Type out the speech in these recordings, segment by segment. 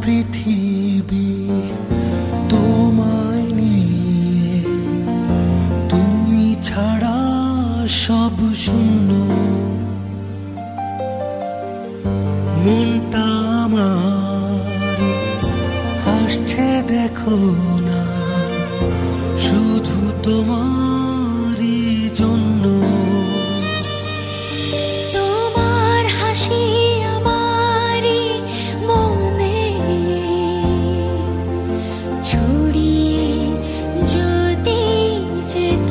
পৃথিবী তোমায় নিয়ে, তুমি ছাড়া সব শূন্য। মনটা আমার হাসছে দেখো না, শুধু তোমারই জন্য। তোমার হাসি আমারই মনে ছড়িয়ে যদি যেত,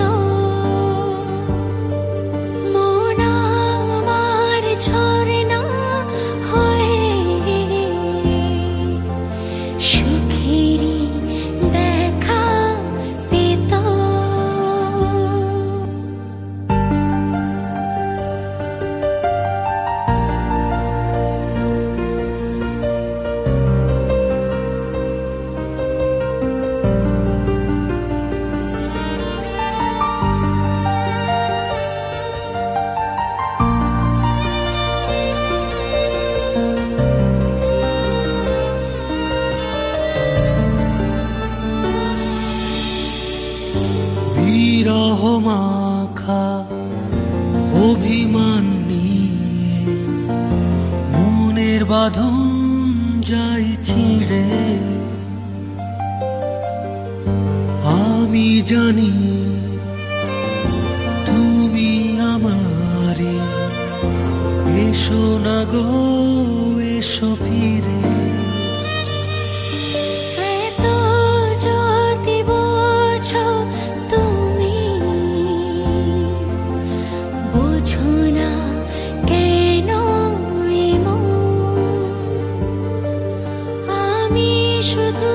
মন আমার ঝরনা হয়ে সুখেরই দেখা পেত। বিরহ মাখা অভিমান নিয়ে মনের বাঁধন যাই ছিঁড়ে। আমি জানি তুমি আমারই, এসো না গো এসো ফিরে। এত যদি বোঝো তুমি, বোঝো না কেন এমন। আমি শুধু